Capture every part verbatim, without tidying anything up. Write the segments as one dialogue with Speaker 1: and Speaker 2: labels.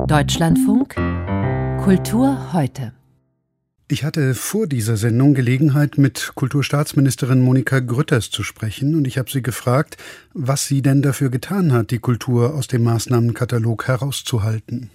Speaker 1: Deutschlandfunk Kultur heute.
Speaker 2: Ich hatte vor dieser Sendung Gelegenheit, mit Kulturstaatsministerin Monika Grütters zu sprechen, und ich habe sie gefragt, was sie denn dafür getan hat, die Kultur aus dem Maßnahmenkatalog herauszuhalten.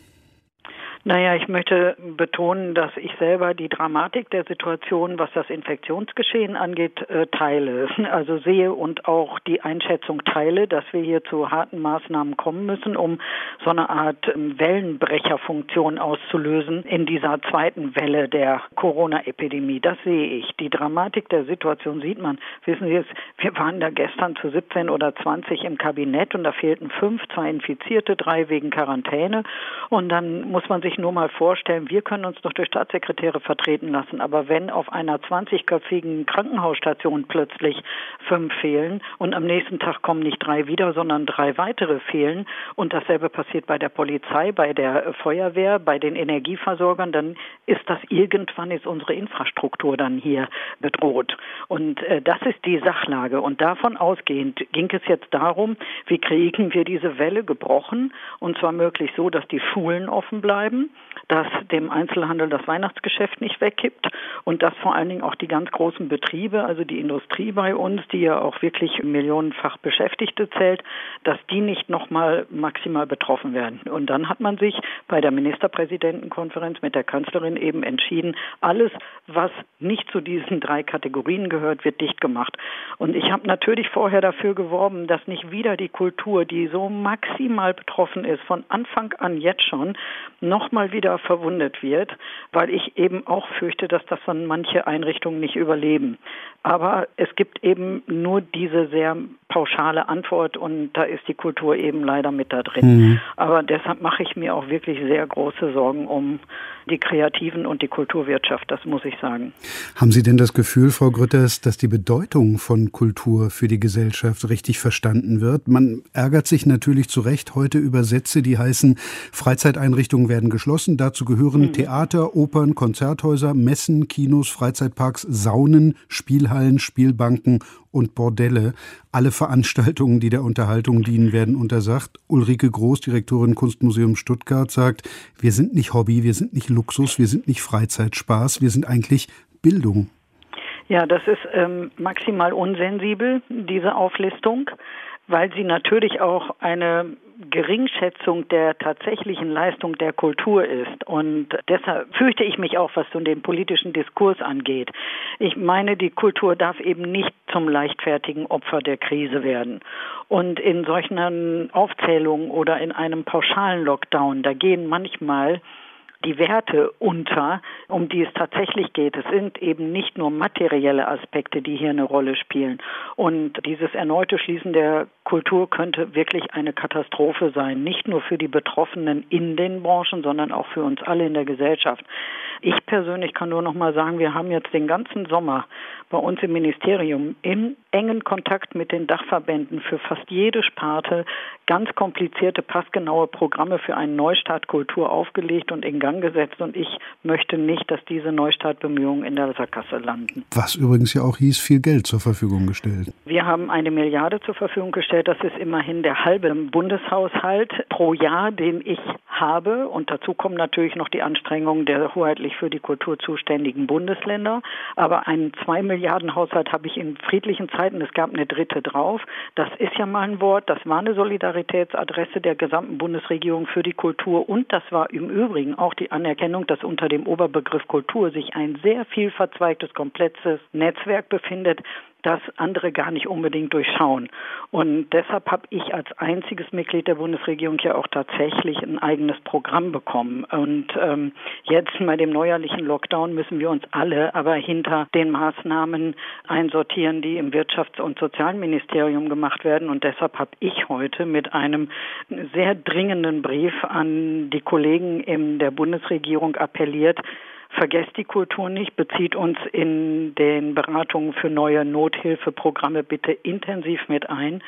Speaker 3: Naja, ich möchte betonen, dass ich selber die Dramatik der Situation, was das Infektionsgeschehen angeht, teile. Also sehe und auch die Einschätzung teile, dass wir hier zu harten Maßnahmen kommen müssen, um so eine Art Wellenbrecherfunktion auszulösen in dieser zweiten Welle der Corona-Epidemie. Das sehe ich. Die Dramatik der Situation sieht man. Wissen Sie jetzt, wir waren da gestern zu siebzehn oder zwanzig im Kabinett und da fehlten fünf, zwei Infizierte, drei wegen Quarantäne. Und dann muss man sich nur mal vorstellen, wir können uns doch durch Staatssekretäre vertreten lassen, aber wenn auf einer zwanzigköpfigen Krankenhausstation plötzlich fünf fehlen und am nächsten Tag kommen nicht drei wieder, sondern drei weitere fehlen und dasselbe passiert bei der Polizei, bei der Feuerwehr, bei den Energieversorgern, dann ist das irgendwann, ist unsere Infrastruktur dann hier bedroht. Und äh, das ist die Sachlage. Und davon ausgehend ging es jetzt darum, wie kriegen wir diese Welle gebrochen, und zwar möglichst so, dass die Schulen offen bleiben, dass dem Einzelhandel das Weihnachtsgeschäft nicht wegkippt und dass vor allen Dingen auch die ganz großen Betriebe, also die Industrie bei uns, die ja auch wirklich millionenfach Beschäftigte zählt, dass die nicht nochmal maximal betroffen werden. Und dann hat man sich bei der Ministerpräsidentenkonferenz mit der Kanzlerin eben entschieden, alles, was nicht zu diesen drei Kategorien gehört, wird dicht gemacht. Und ich habe natürlich vorher dafür geworben, dass nicht wieder die Kultur, die so maximal betroffen ist, von Anfang an jetzt schon, nochmal wieder verwundet wird, weil ich eben auch fürchte, dass das dann manche Einrichtungen nicht überleben. Aber es gibt eben nur diese sehr pauschale Antwort und da ist die Kultur eben leider mit da drin. Mhm. Aber deshalb mache ich mir auch wirklich sehr große Sorgen um die Kreativen und die Kulturwirtschaft, das muss ich sagen.
Speaker 2: Haben Sie denn das Gefühl, Frau Grütters, dass die Bedeutung von Kultur für die Gesellschaft richtig verstanden wird? Man ärgert sich natürlich zu Recht heute über Sätze, die heißen, Freizeiteinrichtungen werden geschlossen. Dazu gehören mhm. Theater, Opern, Konzerthäuser, Messen, Kinos, Freizeitparks, Saunen, Spielhallen, Spielbanken und Bordelle. Alle Veranstaltungen, die der Unterhaltung dienen, werden untersagt. Ulrike Groß, Direktorin Kunstmuseum Stuttgart, sagt, wir sind nicht Hobby, wir sind nicht Luxus, wir sind nicht Freizeitspaß, wir sind eigentlich Bildung.
Speaker 3: Ja, das ist ähm, maximal unsensibel, diese Auflistung, weil sie natürlich auch eine Geringschätzung der tatsächlichen Leistung der Kultur ist. Und deshalb fürchte ich mich auch, was so den politischen Diskurs angeht. Ich meine, die Kultur darf eben nicht zum leichtfertigen Opfer der Krise werden. Und in solchen Aufzählungen oder in einem pauschalen Lockdown, da gehen manchmal die Werte unter, um die es tatsächlich geht. Es sind eben nicht nur materielle Aspekte, die hier eine Rolle spielen. Und dieses erneute Schließen der Kultur könnte wirklich eine Katastrophe sein. Nicht nur für die Betroffenen in den Branchen, sondern auch für uns alle in der Gesellschaft. Ich persönlich kann nur noch mal sagen, wir haben jetzt den ganzen Sommer bei uns im Ministerium im engen Kontakt mit den Dachverbänden für fast jede Sparte ganz komplizierte, passgenaue Programme für einen Neustart Kultur aufgelegt und in Gang gesetzt. Und ich möchte nicht, dass diese Neustartbemühungen in der Sackgasse landen.
Speaker 2: Was übrigens ja auch hieß, viel Geld zur Verfügung gestellt.
Speaker 3: Wir haben eine Milliarde zur Verfügung gestellt. Das ist immerhin der halbe Bundeshaushalt pro Jahr, den ich habe. Und dazu kommen natürlich noch die Anstrengungen der hoheitlich für die Kultur zuständigen Bundesländer. Aber einen zwei Milliarden Haushalt habe ich in friedlichen Zeiten. Es gab eine dritte drauf. Das ist ja mal ein Wort. Das war eine Solidaritätsadresse der gesamten Bundesregierung für die Kultur. Und das war im Übrigen auch die Anerkennung, dass unter dem Oberbegriff Kultur sich ein sehr viel verzweigtes, komplexes Netzwerk befindet, das andere gar nicht unbedingt durchschauen. Und deshalb habe ich als einziges Mitglied der Bundesregierung ja auch tatsächlich ein eigenes Programm bekommen. Und ähm, jetzt bei dem neuerlichen Lockdown müssen wir uns alle aber hinter den Maßnahmen einsortieren, die im Wirtschafts- und Sozialministerium gemacht werden. Und deshalb habe ich heute mit einem sehr dringenden Brief an die Kollegen in der Bundesregierung appelliert, vergesst die Kultur nicht, bezieht uns in den Beratungen für neue Nothilfeprogramme bitte intensiv mit ein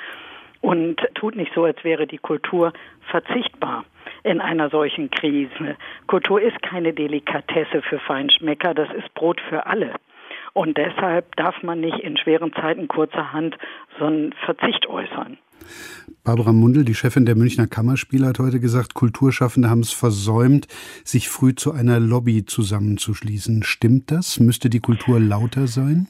Speaker 3: und tut nicht so, als wäre die Kultur verzichtbar in einer solchen Krise. Kultur ist keine Delikatesse für Feinschmecker, das ist Brot für alle. Und deshalb darf man nicht in schweren Zeiten kurzerhand so einen Verzicht äußern.
Speaker 2: Barbara Mundl, die Chefin der Münchner Kammerspiele, hat heute gesagt, Kulturschaffende haben es versäumt, sich früh zu einer Lobby zusammenzuschließen. Stimmt das? Müsste die Kultur lauter sein?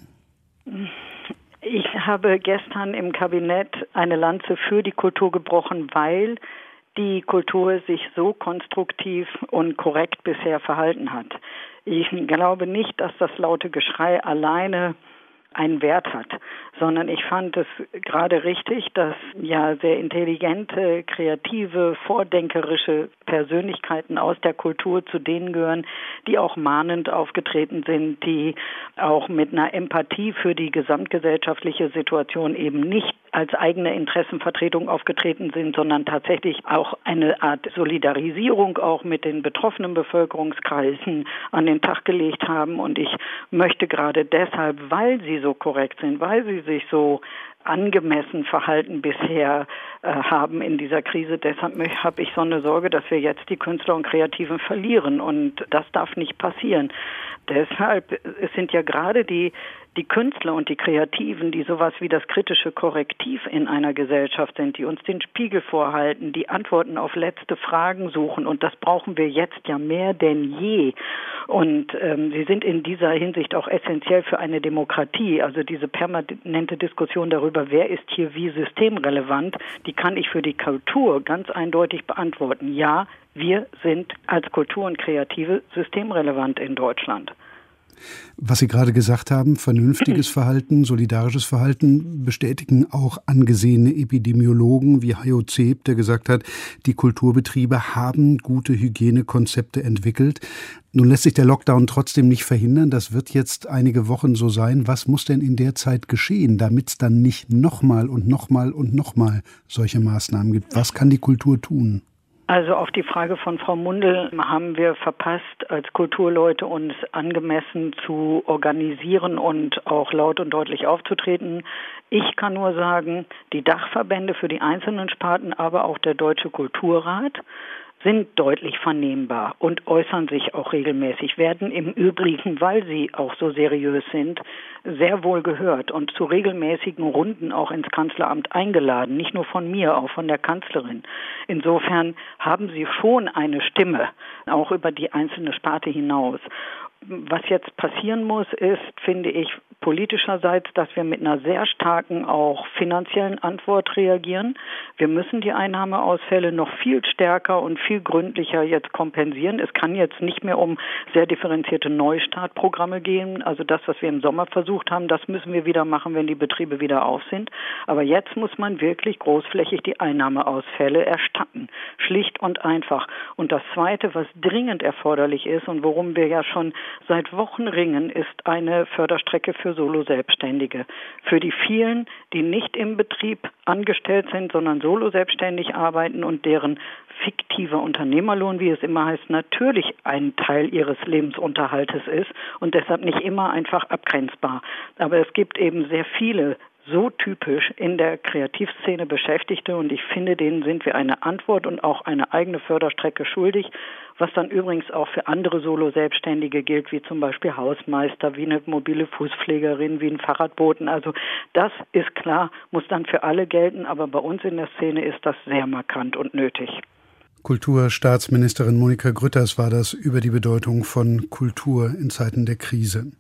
Speaker 3: Ich habe gestern im Kabinett eine Lanze für die Kultur gebrochen, weil die Kultur sich so konstruktiv und korrekt bisher verhalten hat. Ich glaube nicht, dass das laute Geschrei alleine einen Wert hat, sondern ich fand es gerade richtig, dass ja sehr intelligente, kreative, vordenkerische Persönlichkeiten aus der Kultur zu denen gehören, die auch mahnend aufgetreten sind, die auch mit einer Empathie für die gesamtgesellschaftliche Situation eben nicht als eigene Interessenvertretung aufgetreten sind, sondern tatsächlich auch eine Art Solidarisierung auch mit den betroffenen Bevölkerungskreisen an den Tag gelegt haben. Und ich möchte gerade deshalb, weil sie so korrekt sind, weil sie sich so angemessen verhalten bisher äh, haben in dieser Krise. Deshalb habe ich so eine Sorge, dass wir jetzt die Künstler und Kreativen verlieren, und das darf nicht passieren. Deshalb es sind ja gerade die die Künstler und die Kreativen, die sowas wie das kritische Korrektiv in einer Gesellschaft sind, die uns den Spiegel vorhalten, die Antworten auf letzte Fragen suchen, und das brauchen wir jetzt ja mehr denn je. Und ähm, sie sind in dieser Hinsicht auch essentiell für eine Demokratie. Also diese permanente Diskussion darüber, wer ist hier wie systemrelevant, die kann ich für die Kultur ganz eindeutig beantworten. Ja, wir sind als Kultur und Kreative systemrelevant in Deutschland.
Speaker 2: Was Sie gerade gesagt haben, vernünftiges Verhalten, solidarisches Verhalten, bestätigen auch angesehene Epidemiologen wie Hajo Zeb, der gesagt hat, die Kulturbetriebe haben gute Hygienekonzepte entwickelt. Nun lässt sich der Lockdown trotzdem nicht verhindern. Das wird jetzt einige Wochen so sein. Was muss denn in der Zeit geschehen, damit es dann nicht nochmal und nochmal und nochmal solche Maßnahmen gibt? Was kann die Kultur tun?
Speaker 3: Also auf die Frage von Frau Mundl haben wir verpasst, als Kulturleute uns angemessen zu organisieren und auch laut und deutlich aufzutreten. Ich kann nur sagen, die Dachverbände für die einzelnen Sparten, aber auch der Deutsche Kulturrat sind deutlich vernehmbar und äußern sich auch regelmäßig, werden im Übrigen, weil sie auch so seriös sind, sehr wohl gehört und zu regelmäßigen Runden auch ins Kanzleramt eingeladen, nicht nur von mir, auch von der Kanzlerin. Insofern haben sie schon eine Stimme, auch über die einzelne Sparte hinaus. Was jetzt passieren muss, ist, finde ich, politischerseits, dass wir mit einer sehr starken auch finanziellen Antwort reagieren. Wir müssen die Einnahmeausfälle noch viel stärker und viel gründlicher jetzt kompensieren. Es kann jetzt nicht mehr um sehr differenzierte Neustartprogramme gehen. Also das, was wir im Sommer versucht haben, das müssen wir wieder machen, wenn die Betriebe wieder auf sind. Aber jetzt muss man wirklich großflächig die Einnahmeausfälle erstatten. Schlicht und einfach. Und das Zweite, was dringend erforderlich ist und worum wir ja schon seit Wochen ringen, ist eine Förderstrecke für Solo-Selbstständige. Für die vielen, die nicht im Betrieb angestellt sind, sondern solo-selbstständig arbeiten und deren fiktiver Unternehmerlohn, wie es immer heißt, natürlich ein Teil ihres Lebensunterhaltes ist und deshalb nicht immer einfach abgrenzbar. Aber es gibt eben sehr viele so typisch in der Kreativszene Beschäftigte, und ich finde, denen sind wir eine Antwort und auch eine eigene Förderstrecke schuldig, was dann übrigens auch für andere Solo-Selbstständige gilt, wie zum Beispiel Hausmeister, wie eine mobile Fußpflegerin, wie ein Fahrradboten. Also das ist klar, muss dann für alle gelten, aber bei uns in der Szene ist das sehr markant und nötig.
Speaker 2: Kulturstaatsministerin Monika Grütters war das über die Bedeutung von Kultur in Zeiten der Krise.